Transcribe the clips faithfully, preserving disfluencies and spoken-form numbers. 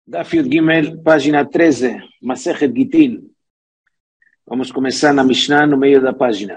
Daf Yud Gimel, página treze, Masechet Gitin. Vamos começar na Mishnah no meio da página.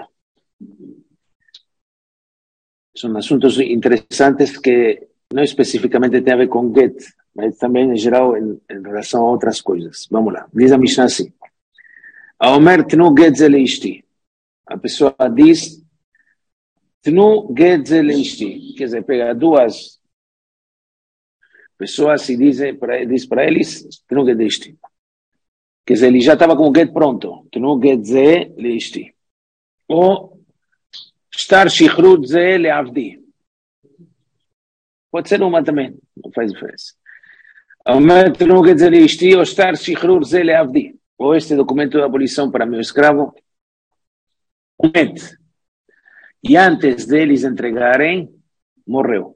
São assuntos interessantes que não especificamente tem a ver com Get, mas também em geral em, em relação a outras coisas. Vamos lá. Diz a Mishnah assim. Aomer tnu Get ze leishti. A pessoa diz tnu Get ze leishti. Quer dizer, pega duas pessoas e dizem para diz para eles tnu Get leishti. Quer dizer, ele já estava com o Get pronto. Tnu Get ze leishti. Ou Shtar shichrut ze leavdi. Pode ser uma também, não faz diferença. Aomer tnu Get ze leishti ou Shtar shichrut ze leavdi. Ou este documento de abolição para meu escravo. E antes deles entregarem, morreu.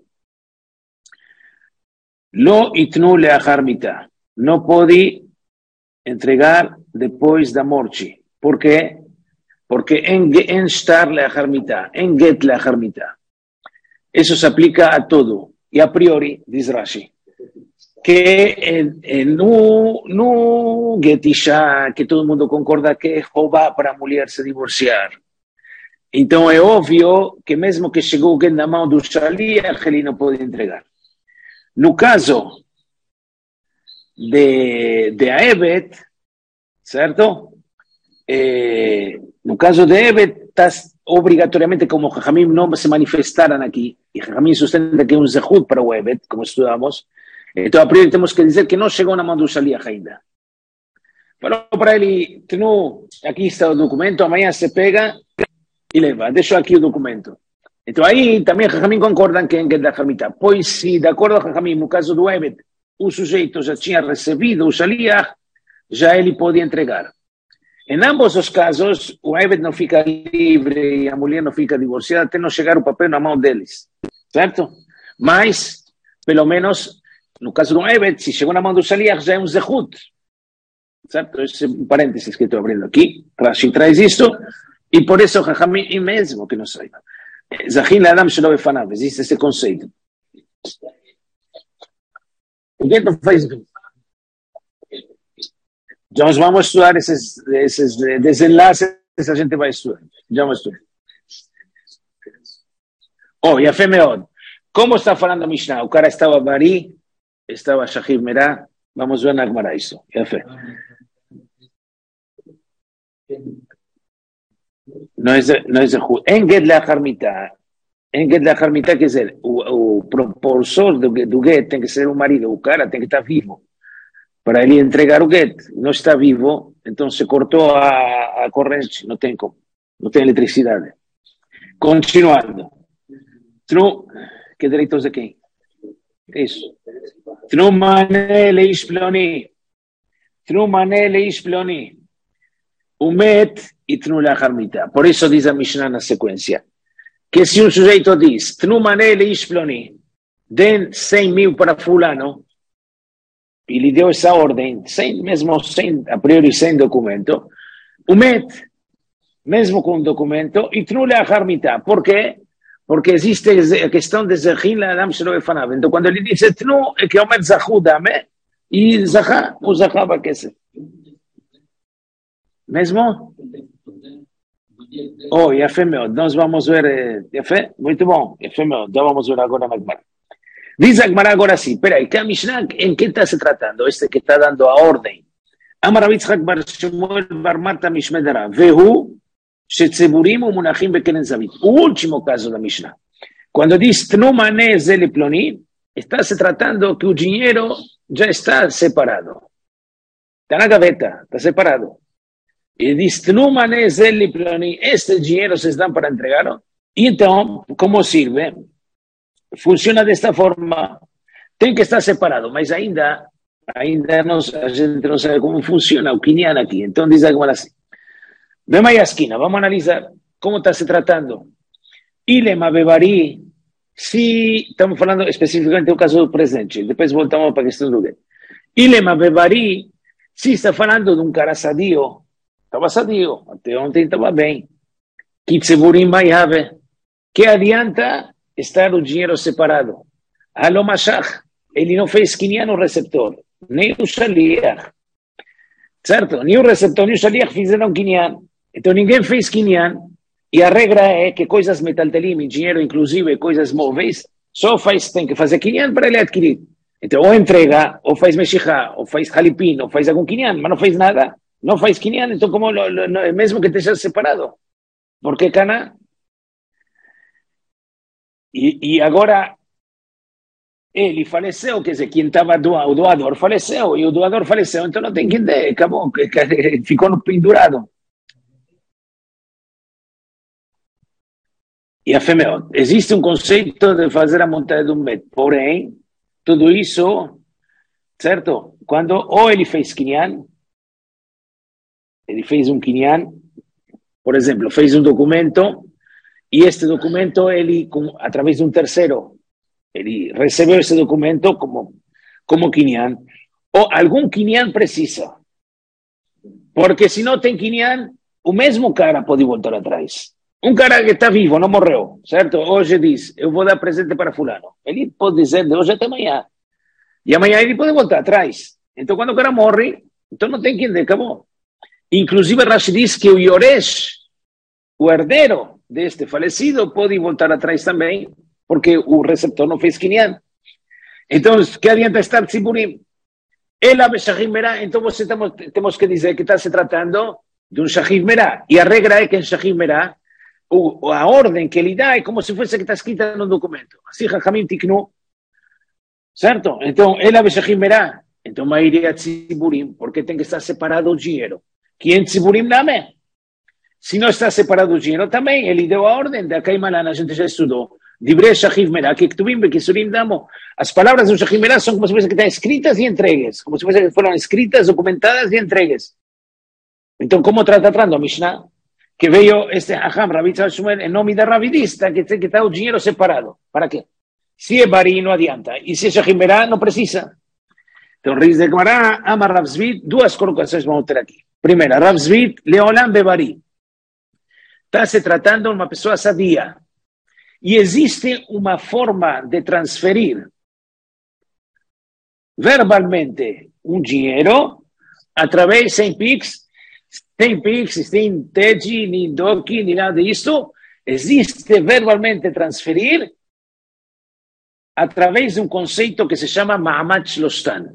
Lo itnu leachar mitah. Não pode entregar depois da morte. Por quê? Porque en shtar leachar mitah, en get leachar mitah. Isso se aplica a todo. E a priori, diz Rashi, que no, no get isha, que todo mundo concorda que é roubar para a mulher se divorciar. Então é óbvio que mesmo que chegou o get na mão do shaliach, ele não pode entregar. No caso de, de Aebet, certo? Eh, no caso de Aebet, está obrigatoriamente, como Jajamim não se manifestaram aqui, e Jajamim sustenta que é um zehut para o Aebet, como estudamos, então a priori temos que dizer que não chegou na mão do shaliach ainda. Falou para ele, Tnu, aqui está o documento, amanhã se pega e leva, deixou aqui o documento. Então aí também Jajamim concordam que é em Get leachar mitah. Pois se, de acordo com Jajamim, no caso do Aebet, o sujeito já tinha recebido o shaliach, já ele pode entregar. Em ambos os casos, o Aebet não fica livre e a mulher não fica divorciada até não chegar o papel na mão deles, certo? Mas, pelo menos, no caso do Aebet, se chegou na mão do shaliach, já é um zehut, certo? Esse é um parênteses que estou abrindo aqui. Rashi traz isso, e por isso Jajamim mesmo que não saiba. Zachin le'adam shelo befanav, existe esse conceito. Ninguém não faz isso. Já nós vamos estudar esses, esses desenlaces, a gente vai estudar. Já vamos estudar. Oh, Yafé Meod. Como está falando a Mishnah? O cara estava bari, estava shachiv merah. Vamos ver na Gemara isso. Yafé. Não é em Get leachar mitah. Em Get leachar mitah, quer dizer, o, o propulsor do, do Get tem que ser o marido, o cara tem que estar vivo para ele entregar o Get. Não está vivo, então se cortou a, a corrente, não tem como, não tem eletricidade. Continuando. Tnu, que direitos de quem? Isso. Tnu mané leish ploni. Tnu mané leish ploni. Umet e tnu leachar mitah. Por isso diz a Mishnah na sequência, que se um sujeito diz, tnu mané leish ploni, den cem mil para fulano, e lhe deu essa ordem, sem, mesmo sem, a priori sem documento, umet, mesmo com documento, e tnu leachar mitah. Por quê? Porque existe a questão de zachin le'adam shelo befanav. Então quando ele diz tnu, é que o met zachu dame, e zachá, o zachá vai aquecer. Mesmo? Oh, Yafé Meod. Nós vamos ver, Yafé? Muito bom, Yafé Meod. Já vamos ver agora na Gemara. Diz a Gemara agora sim, peraí, que a Mishnah, em que está se tratando? Este que está dando a ordem. Amar Rav Yitzchak bar Shmuel bar Marta Mishmedara, vehu shetzeburim umunachim bekeren zavit. O último caso da Mishnah. Quando diz tnu mané ze leploni, está se tratando que o dinheiro já está separado. Está na gaveta, está separado. E diz, tnu mané ze leploni, este dinheiro se dá para entregar. E então, como sirve? Funciona desta forma, tem que estar separado, mas ainda, ainda não, a gente não sabe como funciona o Kinyan aqui. Então diz agora assim, vem aí a esquina, vamos analisar como está se tratando. Ilema bevari, se estamos falando especificamente do caso do presente, depois voltamos para a questão do Get. Ilema bevari, se está falando de um cara sadio, estava sadio, até ontem estava bem. Kitzeburim bayave, que adianta estar o dinheiro separado. Alomashach, ele não fez quinhão no receptor. nem o Shaliach, certo? Nem o receptor, nem o Shaliach fizeram Kinyan. Então ninguém fez Kinyan, e a regra é que coisas metaltelim, dinheiro inclusive, coisas móveis, só faz, tem que fazer Kinyan para ele adquirir. Então ou entrega, ou faz Meshichá, ou faz Halipin, ou faz algum Kinyan, mas não faz nada, não faz Kinyan, então como, mesmo que esteja separado. Porque Cana... E, e agora ele faleceu, quer dizer, quem estava doado, o doador faleceu, e o doador faleceu, então não tem quem dê, acabou, ficou no pendurado. E a Femeo, existe um conceito de fazer a montanha do met, porém, tudo isso, certo? Quando ou ele fez Kinyan, ele fez um Kinyan, por exemplo, fez um documento, e este documento, ele, através de um terceiro, ele recebeu esse documento como, como Kinyan, ou algum Kinyan precisa. Porque se não tem Kinyan, o mesmo cara pode voltar atrás. Um cara que está vivo, não morreu, certo? Hoje diz, eu vou dar presente para fulano. Ele pode dizer de hoje até amanhã. E amanhã ele pode voltar atrás. Então, quando o cara morre, então não tem quem dê, acabou. Inclusive, Rashi diz que o Yoresh, o herdeiro deste falecido, pode voltar atrás também, porque o receptor não fez Kinyan. Então, que adianta estar Tziburim? Ela Shahid Merah, então você temos, temos que dizer que está se tratando de um Shahid Merah. E a regra é que em Shahid Merah, a ordem que ele dá é como se fosse que está escrita no documento. Assim, Chachamim Tiknu, certo? Então, ela Shahid Merah, então Mairia Tziburim, porque tem que estar separado o dinheiro. Que em Tziburim também. Se não está separado o dinheiro também, ele deu a ordem, da Kaimalana, a gente já estudou. Divrei Shahid Merah, que Ktubim, que Surim Damo. As palavras do Shahid Merah são como se fossem que estão escritas e entregues, como se fossem que foram escritas, documentadas e entregues. Então, como trata tratando a Mishnah? Que veio este Hacham, Rabi Tzal Shmuel, em nome da Ravidista, que tem que estar o dinheiro separado. Para quê? Se é Bari, não adianta. E se é Shahid Merah, não precisa. Então, Riz de Gemara, ama Rav Zvid, duas colocações vamos ter aqui. Primeira, Rav Zvid, Leolam Bebari. Está se tratando de uma pessoa sadia. E existe uma forma de transferir verbalmente um dinheiro através, sem Pix, sem Pix, sem T E D, nem D O C, nem nada disso. Existe verbalmente transferir através de um conceito que se chama Ma'amad Shlostan.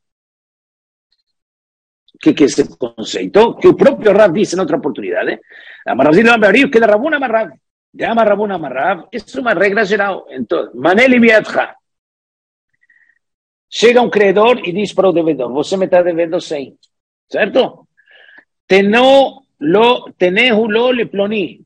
O que, que é esse conceito? Que o próprio Rav disse em outra oportunidade. Amaravzil Amarav, que da Rabuna Amarav. De Amarabuna Amarav, isso é uma regra geral. Então, Maneli Biadcha. Chega um credor e diz para o devedor, você me está devendo cem. Certo? Teneu lo, tenehu lo le ploni.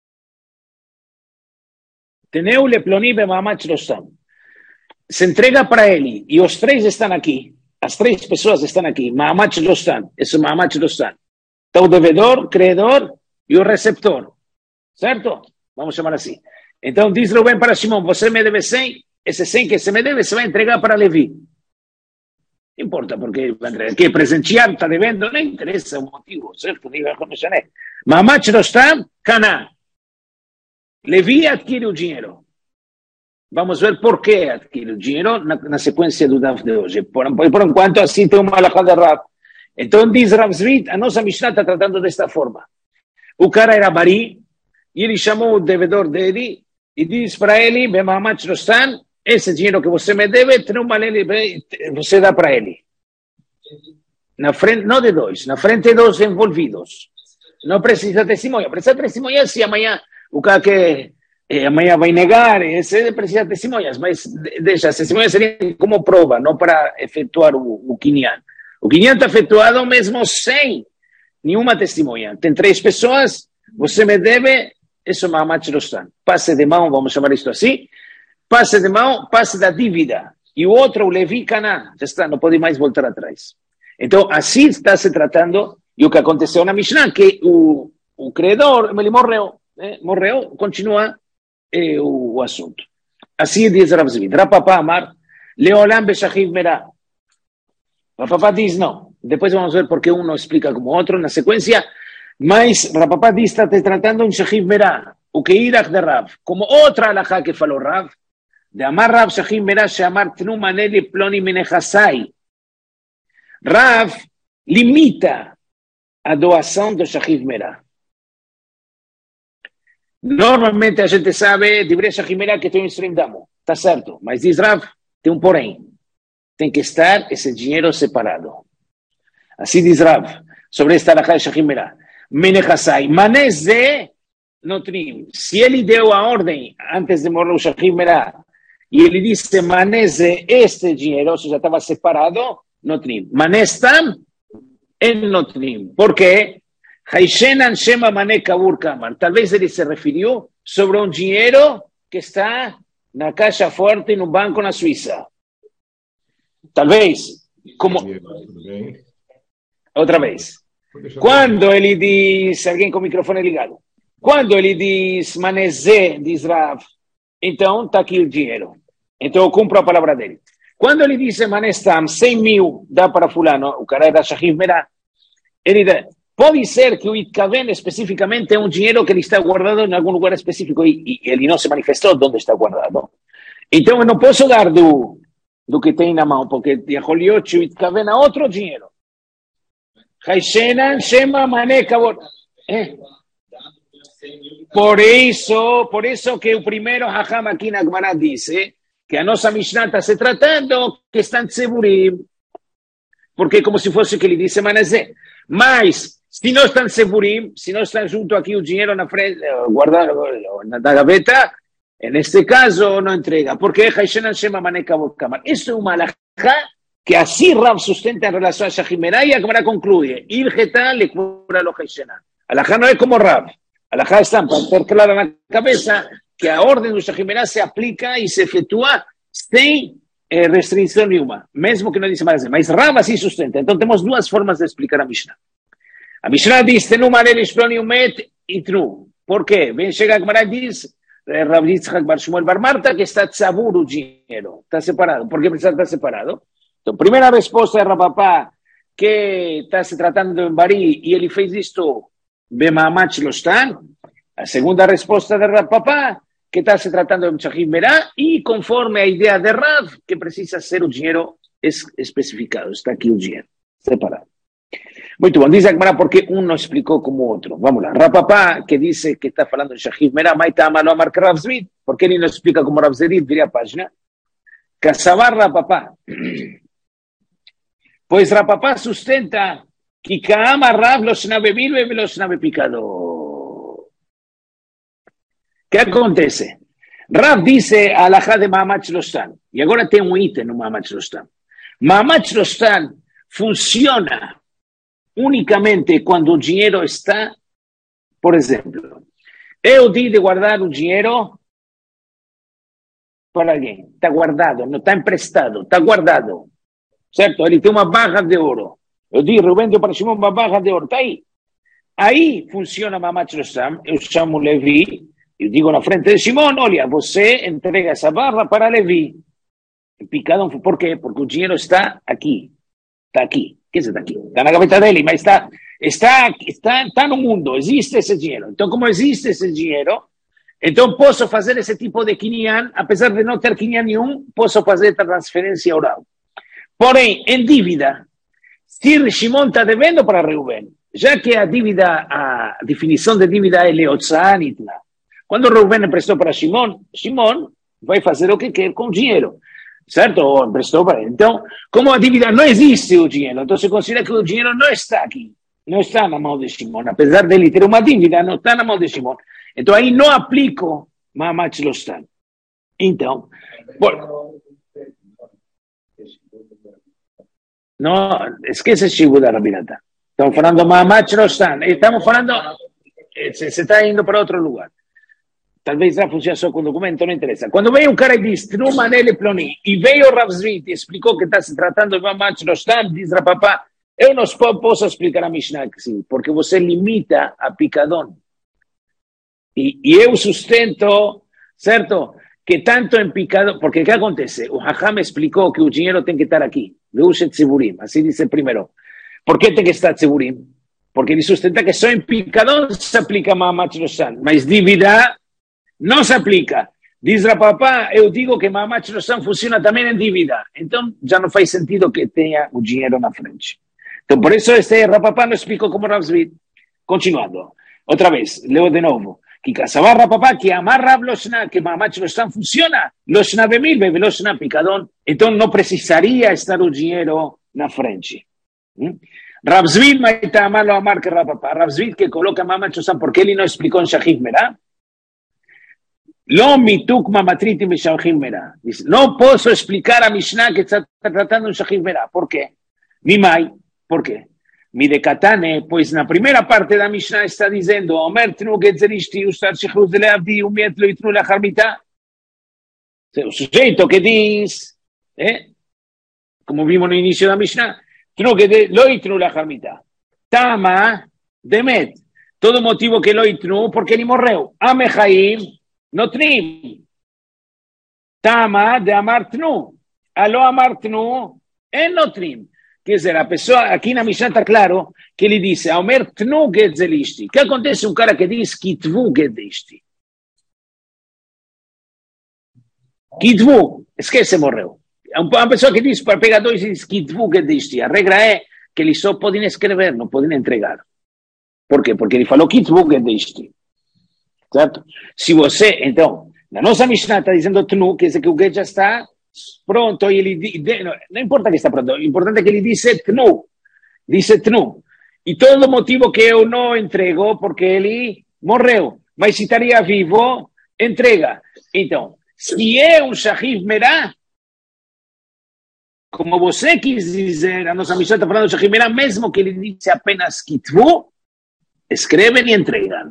Teneu le ploni bemamach lostam. Se entrega para ele, e os três estão aqui. As três pessoas estão aqui. Ma'amach lostam. Esse Ma'amach lostam. Então, o devedor, credor e o receptor. Certo? Vamos chamar assim. Então, diz Reuben para Shimon, você me deve cem, esse cem que você me deve, você vai entregar para Levi. Não importa, porque que presentear está devendo, não interessa o motivo, certo? Ma'amach lostam, Cana. Levi adquire o dinheiro. Vamos ver por que adquire o dinheiro na, na sequência do D A F de hoje. Por, por, por enquanto, assim tem uma alahá de Rav. Então, diz Rav Zvid, a nossa Mishnah está tratando desta forma. O cara era Bari, e ele chamou o devedor dele, e diz para ele, Bemamach Lostan, esse dinheiro que você me deve, você dá para ele. Na frente, não de dois, na frente dos envolvidos. Não precisa testemunha. Precisa testemunha se amanhã o cara que eh, amanhã vai negar, esse precisa de testemunhas, mas deixa, as testemunhas seriam como prova, não para efetuar o, o Kinyan. O Kinyan está efetuado mesmo sem nenhuma testemunha. Tem três pessoas, você me deve, isso é Ma'amach Lostan. Passe de mão, vamos chamar isto assim, passe de mão, passe da dívida. E o outro, o Levi Cana, já está, não pode mais voltar atrás. Então, assim está se tratando, e o que aconteceu na Mishnah, que o, o credor, ele morreu, né? morreu, continua eh, o, o assunto. Assim diz Rav Zvid. Rapapá Amar, Leolam Beshachid Merah. Rapapá diz não. Depois vamos ver porque um não explica como o outro na sequência. Mas Rapapá diz está te tratando um Shachid Merah, o que irach de Rav. Como outra alahá que falou Rav, de Amar Rav Shachid Merah, se Amar Tnu Maneli Ploni Menechasai. Rav limita a doação do Shachiv Merah. Normalmente a gente sabe, deveria Shachiv Merah que tem um stream damo. Tá certo, mas diz Rav, tem um porém. Tem que estar esse dinheiro separado. Assim diz Rav, sobre esta alahá de Shachiv Merah. Menechasai, maneze notrim. Se ele deu a ordem antes de morrer o Shachiv Merah, e ele disse, maneze este dinheiro, ou seja, estava separado, notrim. Manestam, en notrim. Por quê? Haishenan shema mane kabur kamar. Talvez ele se referiu sobre um dinheiro que está na caixa forte no banco na Suíça. Talvez, como... Outra vez. Quando ele diz, alguém com o microfone ligado, quando ele diz manezé, diz Rav, então está aqui o dinheiro. Então eu cumpro a palavra dele. Quando ele diz manestam, cem mil dá para fulano, o cara era Shachiv Merah, ele diz, pode ser que o Itkaven especificamente é um dinheiro que ele está guardado em algum lugar específico e, e ele não se manifestou onde está guardado. Então eu não posso dar do, do que tem na mão, porque o Itkaven a outro dinheiro. Por isso, por isso que o primeiro Hacham aqui na Gemara disse que a nossa Mishnah está se tratando que estão tzeburim, porque é como se fosse que ele disse manezé. Mas, se não estão tzeburim, se não está junto aqui o dinheiro na frente, guardado na gaveta, neste caso não entrega, porque isso é uma alahá que assim Rav sustenta em relação a Shachiv Merah e a Gemara conclui, Ilgeta le cura lo Haishenan. Alahá não é como Rav. Alahá está para ter claro na cabeça que a ordem do Shachiv Merah se aplica e se efetua sem eh, restrição nenhuma, mesmo que não disse mais. Mas Rav assim sustenta. Então temos duas formas de explicar a Mishnah. A Mishnah diz, Tenu marel isploni umet itnu. Por quê? Vem chegar a Gemara e diz, Rav Yitzchak bar Shmuel bar Marta, que está tzabur o dinheiro. Está separado. Por que precisa estar separado? Então, primeira resposta é Rapapá, que está se tratando de um bari e ele fez isto bemaamat lostan. A segunda resposta de Rapapá, que está se tratando de um Shachiv Merah e conforme a ideia de Rav, que precisa ser o dinheiro es especificado. Está aqui o dinheiro, separado. Muito bom, diz a Gemara porque um não explicou como o outro. Vamos lá. Rapapá, que diz que está falando de Shachiv Merah, mas está malo a marcar Rav Zvid, porque ele não explica como Rav Zvid, viria a página. Caçavar Rapapá. Pois Rapapá sustenta que Kaama Rav los navemil e los navepicado. O que acontece? Rav dice a alahá de Maamat Lostan, e agora tem um item no Maamat Lostan. Maamat Lostan funciona unicamente quando o dinheiro está, por exemplo, eu di de guardar o dinheiro para alguém, está guardado, não está emprestado, está guardado. Certo? Ele tem uma barra de ouro. Eu digo, Rubén deu para Shimon uma barra de ouro. Está aí. Aí funciona Maamat Lostan. Eu chamo Levi. Eu digo na frente de Shimon, olha, você entrega essa barra para Levi. Picadão. Por quê? Porque o dinheiro está aqui. Está aqui. O que está aqui? Está na gaveta dele, mas está, está, está, está no mundo. Existe esse dinheiro. Então, como existe esse dinheiro, então posso fazer esse tipo de quinyan, apesar de não ter quinyan nenhum, posso fazer transferência oral. Porém, em dívida, se Shimon está devendo para Reuben, já que a dívida, a definição de dívida é leotzanitna. Quando Reuben emprestou para Shimon, Shimon vai fazer o que quer com o dinheiro, certo? Ou emprestou para ele. Então, como a dívida não existe o dinheiro, então se considera que o dinheiro não está aqui, não está na mão de Shimon. Apesar dele ter uma dívida, não está na mão de Shimon. Então, aí não aplico Maamat Lostan. Então, por... não, esquece Shibu da Rabinata. Estamos falando de Maamat Lostan. Estamos falando, se está indo para outro lugar. Talvez já funcione só com documento, não interessa. Quando veio um cara e diz, no manele ploni, e veio o Rav Zvid e explicou que está se tratando de Maamat Lostan, diz Rapapá, eu não posso explicar a Mishnah assim, porque você limita a picadão. E, e eu sustento, certo? Que tanto em picado, porque o que acontece? O Hacham explicou que o dinheiro tem que estar aqui. Veushet Tziburim, assim diz primeiro. Por que tem que estar Tziburim? Porque ele sustenta que só em picadão se aplica Maamat Lostan, mas dívida não se aplica. Diz Rapapá, eu digo que Mahamat Shlosham funciona também em dívida. Então, já não faz sentido que tenha o dinheiro na frente. Então, por isso, este Rapapá não explicou como Rav Zvi. Continuando. Outra vez, leo de novo. Que Kasavá Rapapá, que amar Rav Loshna, que Mahamat Shlosham funciona, Loshna bemil, bebe Loshna picadón. Então, não precisaria estar o dinheiro na frente. ¿Mm? Rav Zvi, maita amarlo amar que Rapapá. Rav Zvi que coloca Mahamat Shlosham, porque ele não explicou em Shahif Merah. Lo mituk mamatritim e Shahif Merah. No posso explicar a Mishnah que está tratando en Shahif Merah. ¿Por qué? Mimai. ¿Por qué? Mi de Katane, pues na primeira parte da Mishnah está dizendo Omer tnu getzerishti ustar shechruz de leavdi umiet lo itnu lachar mitá. O sujeito que diz, eh? como vimos no início da Mishnah, tnu que lo itnu lachar mitá. Tama demet. Todo motivo que lo itnu, porque ele morreu. Amechaim notrim. Tama de amar tnu. Alo amar tnu en notrim. Quer dizer, a pessoa, aqui na Mishnah está claro que ele disse, Omer tnu getzelisti. O que acontece um cara que diz kitvu getzelisti? Kitvu, esquece, morreu. Uma pessoa que diz, para pegar dois e diz kitvu getzelisti. A regra é que eles só podem escrever, não podem entregar. Por quê? Porque ele falou kitvu getzelisti. Certo? Se você, então, na nossa Mishnah está dizendo tnu, quer dizer que o get já está pronto, e ele diz, não, não importa que está pronto, o importante é que ele disse tnu, disse tnu, e todo motivo que eu não entrego, porque ele morreu, mas se estaria vivo, entrega. Então, se é um Shahif Merah, como você quis dizer, a nossa missão está falando de Shahif Merah, mesmo que ele disse apenas kitvu, escrevem e entregam.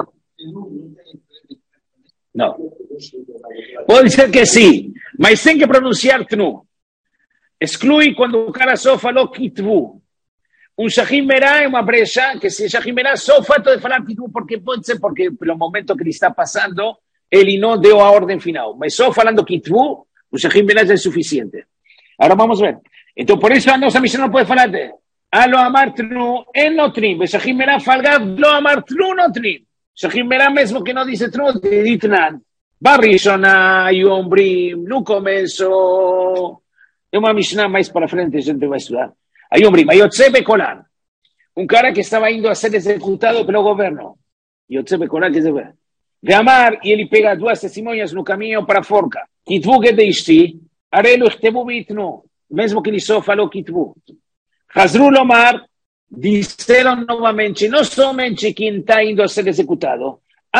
Não. Pode ser que sim, mas tem que pronunciar tnu. Exclui quando o cara só falou kitvu. Um Shahif Merah é uma brecha, que se Shahif Merah só o fato de falar kitvu, porque pode ser porque pelo momento que ele está passando, ele não deu a ordem final. Mas só falando kitvu, o Shahif Merah já é suficiente. Agora vamos ver. Então por isso a nossa missão não pode falar de Alo amar tnu en notrim. O Shahif Merah fala lo amar tnu notrim. Shahif Merah mesmo que não disse tnu, ditnan. Barishona e Ombrim, no começo, é uma Mishnah mais para frente, a gente vai estudar. Aí Ombrim, aí Yotze Bekolan, um cara que estava indo a ser executado pelo governo. Yotze Bekolan, quer dizer, Gamar, e ele pega duas testemunhas no caminho para a forca. Kitvu Gedeisti, Arelu Ichtebu Bitnu, mesmo que ele só falou Kitvu. Hazru Lomar, disseram novamente, não somente quem está indo a ser executado,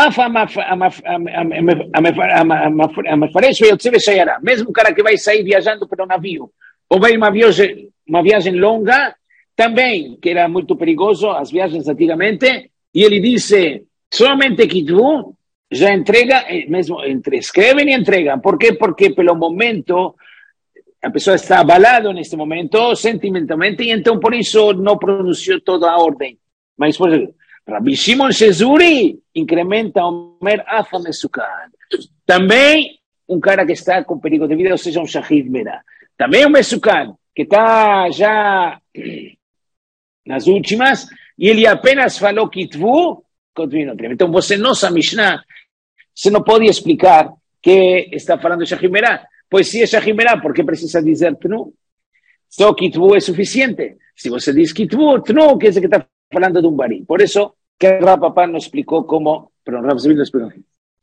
mesmo o cara que vai sair viajando pelo navio, ou vai uma viagem, uma viagem longa, também, que era muito perigoso, as viagens antigamente, e ele disse, somente kitvu, já entrega, mesmo entre, escrevem e entregam. Por quê? Porque pelo momento, a pessoa está abalada neste momento, sentimentalmente, e então por isso não pronunciou toda a ordem. Mas, por exemplo, Rabbi Shimon Shezuri incrementa Omer Afa Mesukan. Também um cara que está com perigo de vida, ou seja, um Shahif Merah. Também um Mesukan, que está já nas últimas, e ele apenas falou Kitvu, continua. Então você, nossa Mishnah, você não pode explicar que está falando de Shahif Merah. Pois se é Shahif Merah, por que precisa dizer Tnu? Só Kitvu é suficiente. Se você diz Kitvu, Tnu, quer dizer que está falando de um barim. Por isso, que Rapapá nos explicou como... Perdão, Rav Zvi nos explicou.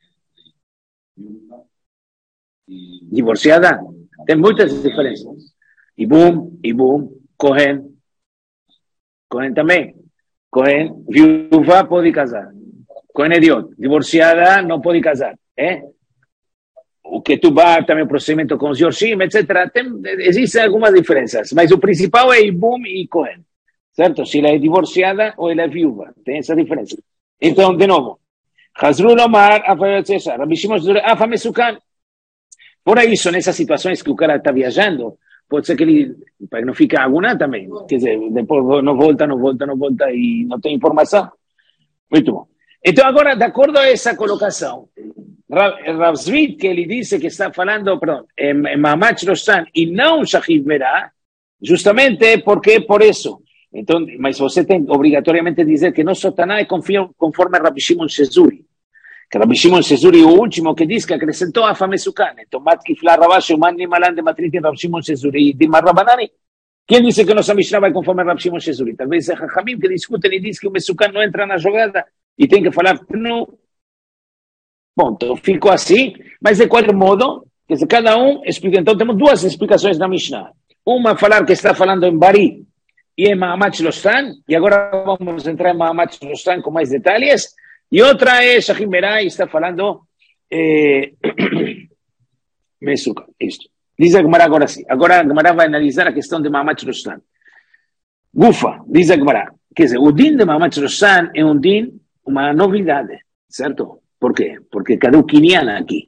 Divorciada? Tem muitas diferenças. Ibum, Ibum, Cohen. Cohen também. Cohen, viúva pode casar. Cohen é idiota. Divorciada não pode casar. É? O que tu vai também o procedimento com os Yorshim, etcétera. Tem, existem algumas diferenças, mas o principal é Ibum e Cohen. Certo? Se ela é divorciada ou ela é viúva. Tem essa diferença. Então, de novo. Hazru Lomar, Rabi Shimon Afa Mesukan. Por isso, nessas situações que o cara está viajando, pode ser que ele não fique agonado também. Quer dizer, depois não volta, não volta, não volta e não tem informação. Muito bom. Então, agora, de acordo a essa colocação, Rav Zvi, que ele disse que está falando, perdão, em Mahamat Shlosham e não Shahif Merah, justamente porque por isso. Então, mas você tem obrigatoriamente dizer que não Sotaná é conforme Rabbi Shimon Shezuri. que Rabbi Shimon Sezuri, o último que diz que acrescentou a fame sucane. Tomat kifla rabashi, umani malan de matritin Rabbi Shimon Sezuri, de Marrabanani. Quem disse que nossa Mishnah vai conforme Rabbi Shimon Sezuri? Talvez é Chachamim que discutem e diz que o Mesukan não entra na jogada e tem que falar no. Bom, então ficou assim, mas de qualquer modo, que se cada um explica. Então temos duas explicações na Mishnah. Uma falar que está falando em Bari e em Mahamat Shloshtan, e agora vamos entrar em Mahamat Shloshtan com mais detalhes. E outra é Shachim Berai, está falando eh, Mesuka, isto. Diz a Gemara agora sim. Agora a Gemara vai analisar a questão de Mahamat Shloshtan. Gufa, diz a Gemara. Quer dizer, o din de Mahamat Shloshtan é um din, uma novidade, certo? Por quê? Porque cadê o Kinyan aqui?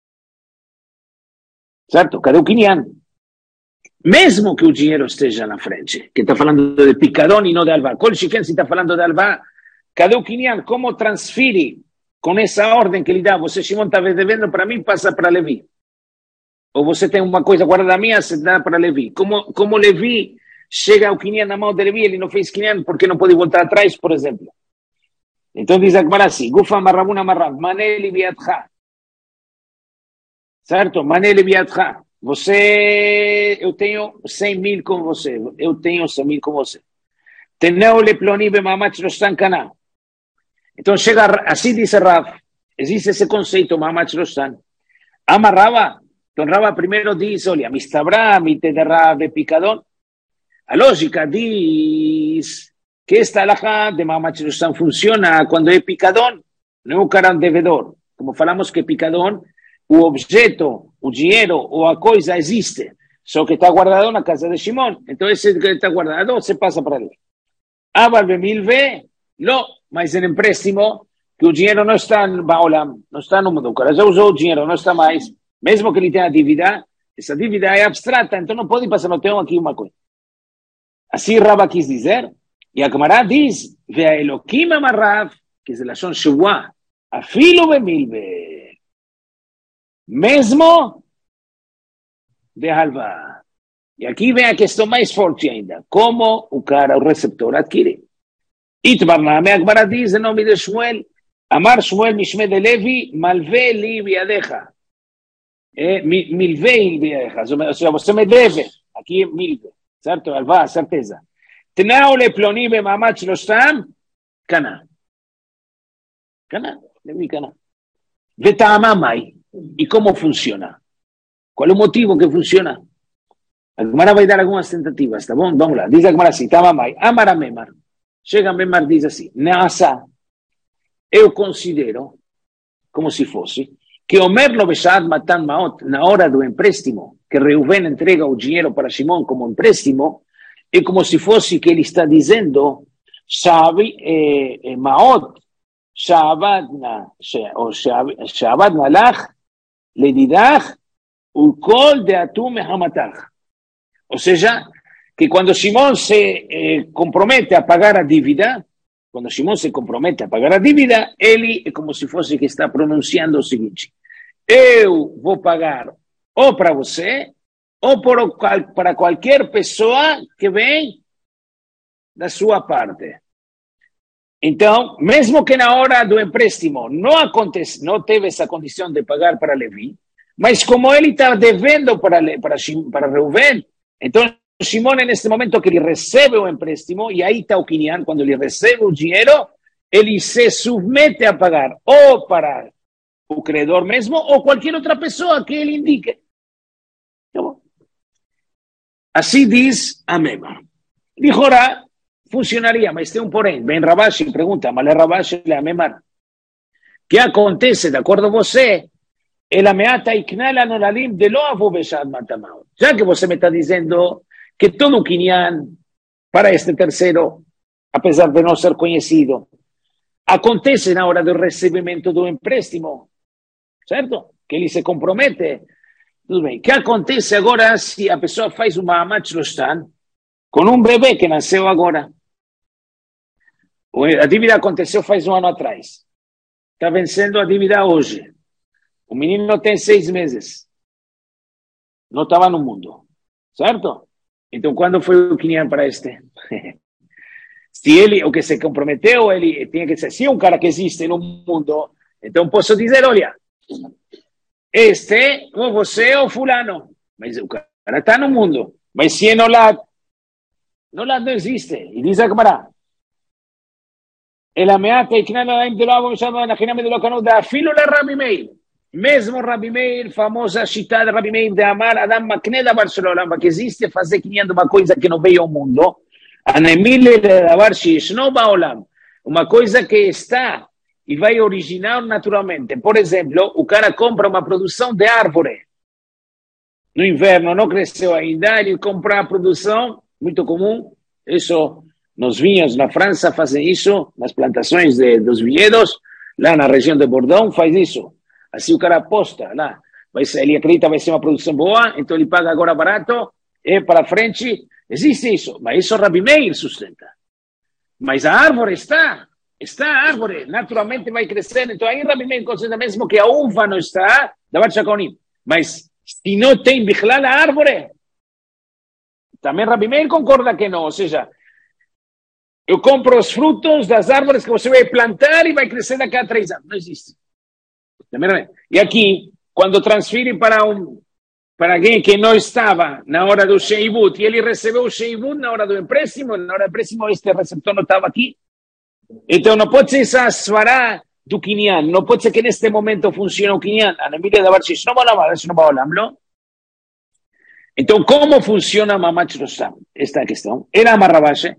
Certo? Cadê o Kinyan? Mesmo que o dinheiro esteja na frente, que está falando de picadão e não de alvá. Kol Shiken, se está falando de alvá, cadê o Kinyan? Como transfere com essa ordem que ele dá? Você, Shimon, está devendo para mim, passa para Levi. Ou você tem uma coisa guardada minha, você dá para Levi. Como, como Levi chega ao Kinyan na mão de Levi, ele não fez Kinyan porque não pode voltar atrás, por exemplo. Então diz a Gemara assim, Gufa marravuna marrav, maneli biatcha. Certo? Maneli biatcha. Você, eu tenho cem mil com você. Eu tenho cem mil com você. Teneu leploni bemamat shloshtan kana. Então chega, assim diz Rav, existe esse conceito, mamat shloshtan. Amarrava. Então Rava primeiro diz, olha, mistabra, mitederra de picadón. A lógica diz que esta alhaja de Mahamat Shloshtan funciona quando é picadón, não é um cara devedor. Como falamos que picadón, o objeto, o dinheiro ou a coisa existe, só que está guardado na casa de Shimon. Então esse que está guardado, você passa para ele. Aval bemilve, não, mas em empréstimo, que o dinheiro não está no Baolam, não está no mundo. O cara já usou o dinheiro, não está mais. Mesmo que ele tenha dívida, essa dívida é abstrata, então não pode passar, não tenho aqui uma coisa. Assim Rava quis dizer, e a Gemara diz, Ve'a Elokim amarrav, que é Lashon Shuvah, afilo bemilve, mesmo de halva. E aqui vem a questão mais forte ainda, como o cara, o receptor, adquire. Itbarname, a Gemara diz, em nome de Shmuel, Amar Shmuel Mishme de Levi, malve li biadecha. É, milvei, ou seja, você me deve, aqui é milve, certo? Alvá, certeza. Tenau le ploni be Mahamat Shloshtan, kana. Kana, levi kana. Veta'amamai. E como funciona? Qual é o motivo que funciona? A Gemara vai dar algumas tentativas, tá bom? Vamos lá. Diz a Gemara assim, Tamamai, Amara Memar. Chega a Memar, diz assim, Neasa, eu considero, como se fosse, que Omer lo Beshat Matan Maot, na hora do empréstimo, que Reuven entrega o dinheiro para Shimon como empréstimo, é como se fosse que ele está dizendo, Shavi, eh, eh, Maot, Shabadna, ou Shabadna Lach, Ledidach, Ulkol de Atum Hamatach. Ou seja, que quando Shimon se eh, compromete a pagar a dívida, quando Shimon se compromete a pagar a dívida, ele é como se fosse que está pronunciando o seguinte, eu vou pagar ou para você, ou por, para qualquer pessoa que vem da sua parte. Então, mesmo que na hora do empréstimo não, acontece, não teve essa condição de pagar para Levi, mas como ele está devendo para, para, para Reuven, então Shimon, neste momento que ele recebe o empréstimo, e aí está o Kinyan, quando ele recebe o dinheiro, ele se submete a pagar ou para o credor mesmo, ou qualquer outra pessoa que ele indique. Tá bom? Assim diz a Mema. Dijora, funcionaria, mas tem um porém. Vem Rabashi e pergunta, mas é Rabashi e a Mema. O que acontece, de acordo com você, ela me ata iknala nolalim de lo avu beshad matamao. Já que você me está dizendo que todo o Kinyan para este terceiro, apesar de não ser conhecido, acontece na hora do recebimento do empréstimo, certo? Que ele se compromete. Tudo bem. O que acontece agora se a pessoa faz uma Mahamat Shloshtan com um bebê que nasceu agora? A dívida aconteceu faz um ano atrás. Está vencendo a dívida hoje. O menino tem seis meses. Não estava no mundo. Certo? Então, quando foi o Kinyan para este? Se ele, o que se comprometeu, ele tinha que ser, se um cara que existe no mundo, Então posso dizer, olha, este, ou você é o fulano, mas o cara está no mundo, mas se é no lado, no lado não existe. E diz a Gemara, אלא מעט יקנה להם דלא אבו משם נחינם דלא קנו אפילו לרבי מאיר. Mesmo Rabi Meir, famosa citada Rabi Meir de Amar, Adam מקנה דבר שלו לעולם, que existe fazer criando uma coisa que não veio ao mundo, הנמיל לדבר שישנו בעולם, uma coisa que está e vai originar naturalmente. Por exemplo, o cara compra uma produção de árvore. No inverno não cresceu ainda, ele compra a produção, muito comum, isso nos vinhos na França fazem isso, nas plantações de, dos vinhedos, lá na região de Bordeaux faz isso. Assim o cara aposta lá, vai ser, ele acredita que vai ser uma produção boa, então ele paga agora barato, é para frente, existe isso, mas isso Rabi Meir sustenta. Mas a árvore está, está a árvore, naturalmente vai crescer, então aí Rabi Meir considera mesmo que a uva não está, davar shakonim, mas se não tem bichlal a árvore, também Rabi Meir concorda que não, ou seja, eu compro os frutos das árvores que você vai plantar e vai crescer daqui a três anos, não existe. E aqui, quando transfere para um para alguém que não estava na hora do sheibut, e ele recebeu o sheibut na hora do empréstimo, na hora do empréstimo este receptor não estava aqui, então não pode ser essa svará do Kinyan, não pode ser que neste momento funcione o Kinyan, a Namília da Barshish, não vai lá, não vai lá, não? Então, como funciona Mamat Rossam? Esta é a questão. Era Amarrabashe,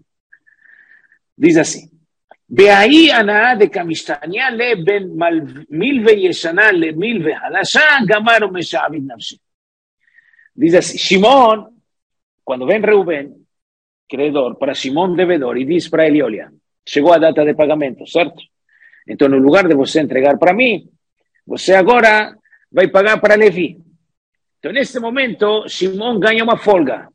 diz assim, בהאי הנאה דקמשתניה לבין מילווה ישנה למילווה חדשה, גמר ומשעבד נפשי. Diz assim, Shimon, quando vem Reuben, credor, para Shimon devedor, e diz para ele, olha, chegou a data de pagamento, certo? Então, no lugar de você entregar para mim, você agora vai pagar para Levi. Então, neste momento, Shimon ganha uma folga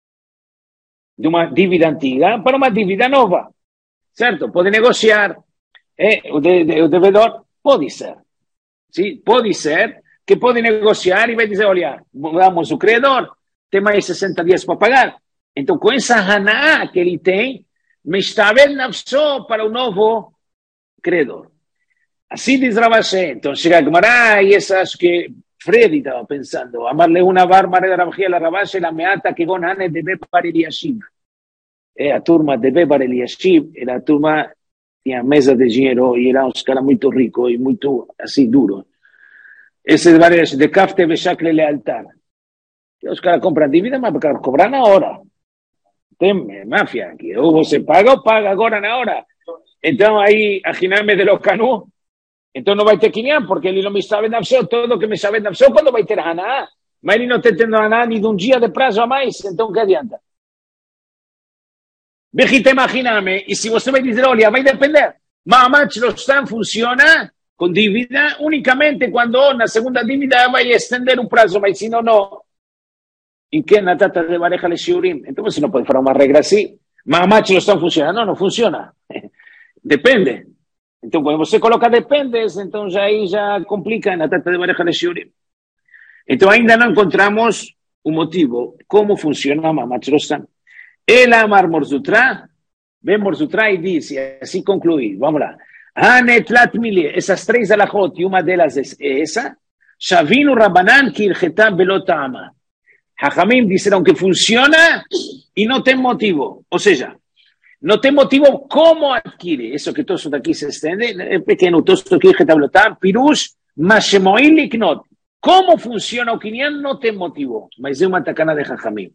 de uma dívida antiga para uma dívida nova. Certo? Pode negociar. É, o, de, de, o devedor pode ser. Sim? Pode ser que pode negociar e vai dizer, olha, vamos o credor, tem mais sessenta dias para pagar. Então, com essa haná que ele tem, me está vendo para o novo credor. Assim diz Rabashe. Então, chega a Gemara e essa acho que Freddy estava pensando. Amarle uma bárbara de Rabashia, la Rabashe, la meata que gonane debe para Eliashim. É a turma de Bebar Eliashib, era a turma tinha mesa de dinheiro e eram uns caras muito ricos e muito assim duros. Esse de de Kafte Beshakle Lealtar. Os caras compram dívida, mas para cobrar na hora. Tem máfia aqui. Ou você paga ou paga agora na hora. Então aí, a Jiname de los Canu, então não vai ter quinhão, porque ele não me sabe na pessoa, todo que me sabe na pessoa, quando vai ter Haná? Mas ele não está tendo Haná nem de um dia de prazo a mais, então que adianta? Bejita, imagíname, e se você vai dizer, olha, vai depender. Mamat Rossam funciona com dívida unicamente quando na segunda dívida vai estender o prazo, mas se não, não. Em que na tata de Bareja le Shiurim? Então você não pode falar uma regra assim. Mamat Rossam funciona. Não, não funciona. Depende. Então quando você coloca dependes, então já aí já complica na tata de Bareja le Shiurim. Então ainda não encontramos o motivo, como funciona Mamat Rossam. Ela amar Morzutra, vem Morzutra e diz, e assim conclui, vamos lá. Hanetlat mili, essas três alachot, e uma delas é essa, Shavinu Rabanan ki ilcheta belotama. Hachamim disseram que funciona e não tem motivo. Ou seja, não tem motivo como adquire. Isso que todos daqui se estende, é pequeno, todos aqui ilcheta belotama, pirush, mashemoin liknot. Como funciona o Kinyan não tem motivo, mas é uma tacana de Hachamim.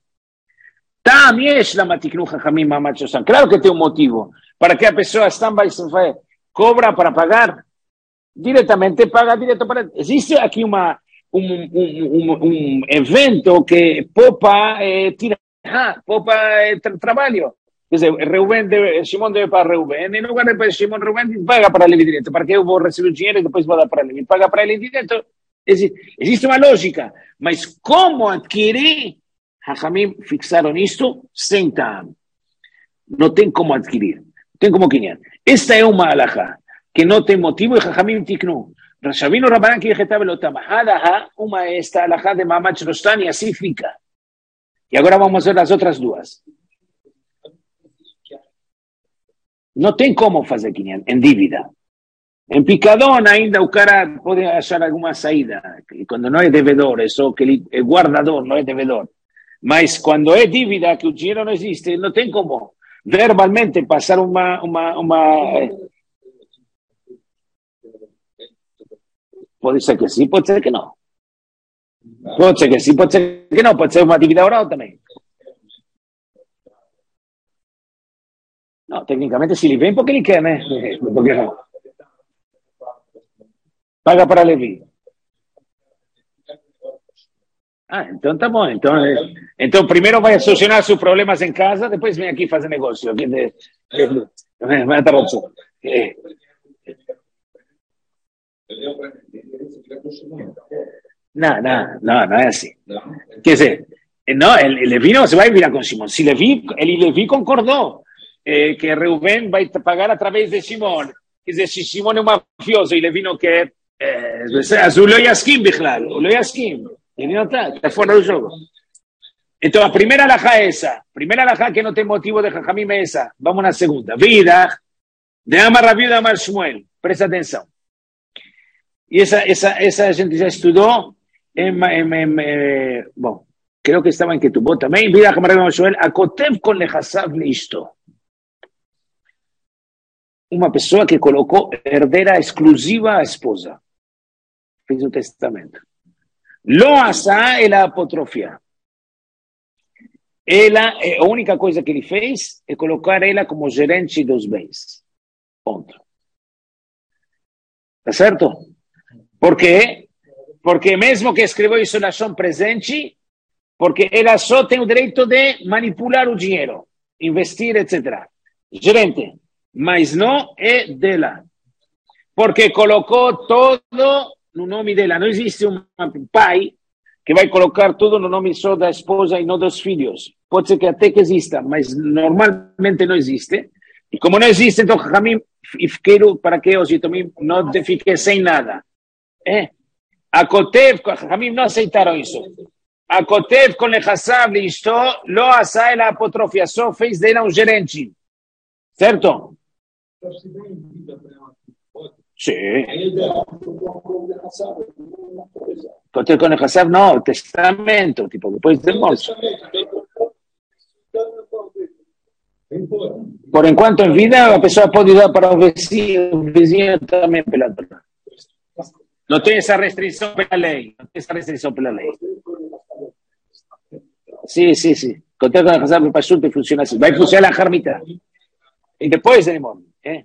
Claro que tem um motivo. Para que a pessoa stand-by cobra para pagar, diretamente paga direto para... Existe aqui uma, um, um, um, um evento que poupa eh, tira, poupa eh, tra trabalho. Quer dizer, Reuben deve, Shimon deve para Reuben, em lugar de Shimon Reuben, paga para ele direto. Para que eu vou receber o dinheiro e depois vou dar para ele? Paga para ele direto. Existe, existe uma lógica. Mas como adquirir? Hachamim fixaram isto sem tam. Não tem como adquirir. Não tem como quinhar. Esta é uma alahá que não tem motivo e Hachamim tiknu. Rashavinu Rabbanan ki yecheta belotama. Halaha, uma é esta alahá de Mamat Rossam e assim fica. E agora vamos ver as outras duas. Não tem como fazer quinhar em dívida. Em picadão ainda o cara pode achar alguma saída, quando não é devedor, é só que ele é guardador, não é devedor. Mas quando é dívida, que o dinheiro não existe, não tem como verbalmente passar uma... uma, uma... Pode ser que sim, pode ser que não. Pode ser que sim, pode ser que não, pode ser uma dívida oral também. Não, tecnicamente se ele vem porque ele quer, né? Porque não. Paga para Levi. Ah, então tá bom. Então, então primeiro vai solucionar seus problemas em casa, depois vem aqui fazer negócio. Vai estar razão. Não, não, não, não é assim. Quer dizer, não, el Levi não se vai virar com Simão. Se Levi, ele Levi concordou eh, que Reuben vai pagar através de Simão. Quer dizer, se Simão é um mafioso e Levi não quer, eh, אז הוא לא יסכים בכלל, הוא לא יסכים. Ele não está, está fora do jogo. Então, a primeira alajá é essa. Primeira alajá que não tem motivo de Jajamim é essa. Vamos na segunda. Vida de Amar Rabi de Amar Shmuel. Presta atenção. E essa, essa, essa a gente já estudou. Em, em, em, em, bom, creo que estava em Ketubot também. Vida de Amar Rabi de Amar Shmuel. Akotev con lechasav leisto. Uma pessoa que colocou herdeira exclusiva à esposa. Fez o testamento. Lo asa ela apotrofia. Ela, a única coisa que ele fez é colocar ela como gerente dos bens. Ponto. Tá certo? Por quê? Porque mesmo que escreveu isso na ação presente, porque ela só tem o direito de manipular o dinheiro, investir, etcétera. Gerente, mas não é dela. Porque colocou todo no nome dela. Não existe um pai que vai colocar tudo no nome só da esposa e não dos filhos. Pode ser que até que exista, mas normalmente não existe. E como não existe, então, Jajamim, quero para que eu também não fique sem nada. É. A Kotev, Jajamim não aceitaram isso. A Kotev com Lechasav, listo, lo asa ela apotrofia, só fez dela um gerente. Certo? Sim. Kotev com Lechasav, não, testamento, tipo, depois de morte. Por enquanto, em vida, a pessoa pode dar para o vizinho, o vizinho também pela Torá. Não tem essa restrição pela lei. Não tem essa restrição pela lei. Sim, sim, sim. Kotev com Lechasav, para surte funciona assim. Vai funcionar a jarmita. E depois ele morre. É?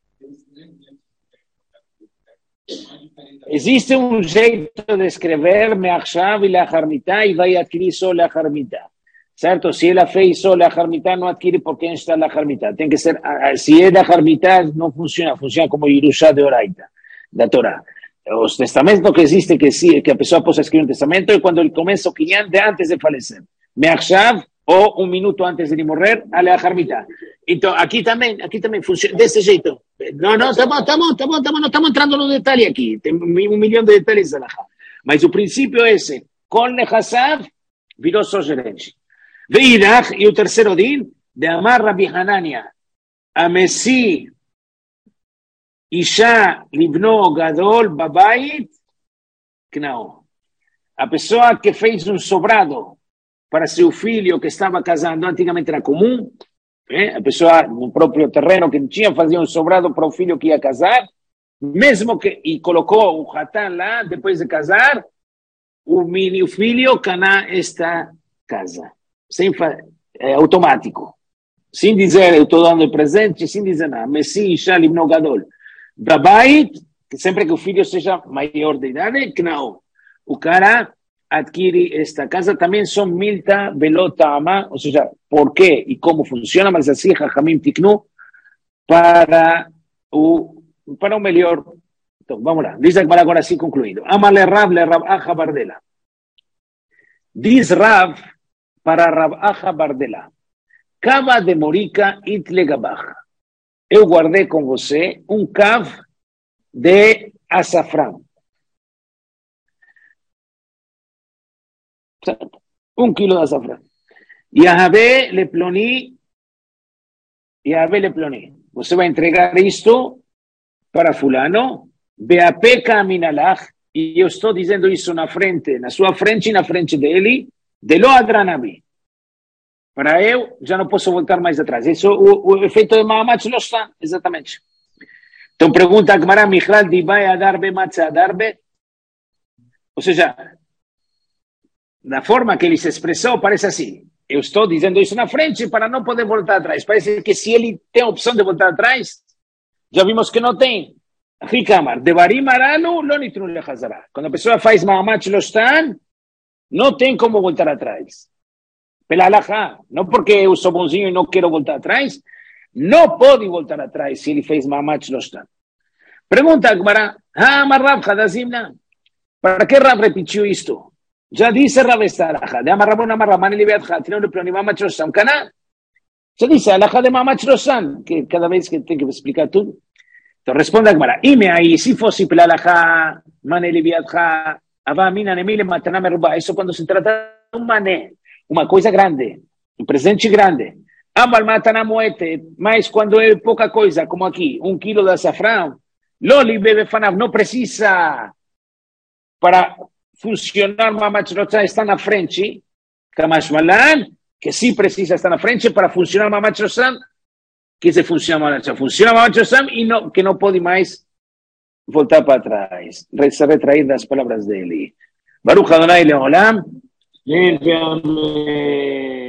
Existe um jeito de escrever Me'achshav e Le'acharmitá e vai adquirir só Le'acharmitá. Certo? Se ela fez só Le'acharmitá, não adquire por quem está Le'acharmitá. Tem que ser, se é Le'acharmitá, não funciona. Funciona como Yerushá de Oraita, da Torá. Os testamentos que existem, que, sí, que a pessoa possa escrever um testamento, é quando ele começa o quinhão de antes de falecer. Me'achshav, ou um minuto antes de ele morrer, a Le'acharmitá. Então, aqui também, aqui também funciona desse jeito. Não, não, tá bom, tá bom, tá bom, tá bom, não estamos entrando no detalhe aqui. Tem um milhão de detalhes da Laha. Mas o princípio é esse. Com Lechasav, virou só gerente. Veirach, e o terceiro din, de Amar Rabi Hanania, Amesi, Isha, Libno, Gadol, Babayit, Knao. A pessoa que fez um sobrado para seu filho que estava casando, antigamente era comum, eh? A pessoa no próprio terreno que tinha, fazia um sobrado para o filho que ia casar, mesmo que, e colocou o Hatan lá, depois de casar, o, mini, o filho caná esta casa. Sem, é automático. Sem dizer, eu estou dando presente, sem dizer nada. Messi, Isha, Libno, Gadol. Babait, sempre que o filho seja maior de idade, que não. O cara adquire esta casa, também são milta, velota, ama, ou seja, por quê e como funciona, mas assim, Jajamim Tiknu, para o, para o melhor. Então, vamos lá. Diz agora, agora sim concluído. Amale Rav, le Rav Acha Bardela. Diz Rav para Rav Acha Bardela. Cava de morica itlegabach. Eu guardei com você um cav de açafrão. Um quilo de açafrão. Yahaveh le ploni. Yahaveh le ploni. Você vai entregar isto para fulano, beapeca minalach, e eu estou dizendo isso na frente, na sua frente e na frente dele, de lo adranabi. Para eu, já não posso voltar mais atrás. Isso é o, o efeito de Mahamat lo está, exatamente. Então pergunta a Gemara, Michal dibai adarbe matza adarbe? Ou seja, da forma que ele se expressou, parece assim. Eu estou dizendo isso na frente para não poder voltar atrás. Parece que se ele tem a opção de voltar atrás, já vimos que não tem. Rikamar, devarim aralu, lo nitnu lechazara. Quando a pessoa faz Mahamat lo stan, não tem como voltar atrás. Pela halakha, não porque eu sou bonzinho e não quero voltar atrás, não pode voltar atrás se ele fez Mahamat lo stan. Pergunta a Gemara, ah, mas Rav Hadazimna, para que Rav repetiu isto? Já disse Rav esta halakha, de amarrabon amarraman ele beatcha, tirou no plano Mahamat lo stan, canal. Já disse a halakha de Mahamat lo stan, que cada vez que tem que explicar tudo. Então responde a Gemara, ime aí, se fosse pela halakha, man ele beatcha, ava mina nemile matana meruba, isso quando se trata de um mané, uma coisa grande, um presente grande. Amal matana moete, mas quando é pouca coisa, como aqui, um quilo de açafrão, Loli bebe fanav, não precisa para funcionar Mahamat lo stan está na frente, Kamash Malan, que sim precisa estar na frente para funcionar Mahamat lo stan, que se funciona Mahamat lo stan, funciona Mahamat lo stan e não, que não pode mais voltar para trás, se retrair das palavras dele. Baruch Adonai Leolam,